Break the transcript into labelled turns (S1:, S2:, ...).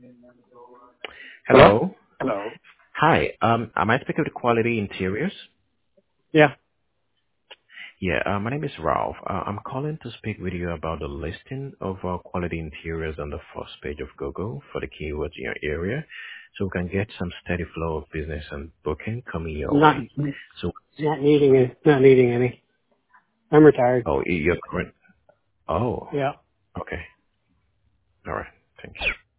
S1: Hello?
S2: Hello.
S1: Hello.
S2: Hi. Am I speaking with Quality Interiors?
S1: Yeah.
S2: Yeah, my name is Ralph. I'm calling to speak with you about the listing of Quality Interiors on the first page of Google for the keywords in your area, so we can get some steady flow of business and booking coming your
S1: Not
S2: way. So,
S1: not needing it. Not needing any. I'm retired.
S2: you're current. Oh,
S1: Yeah.
S2: okay. All right. Thank you.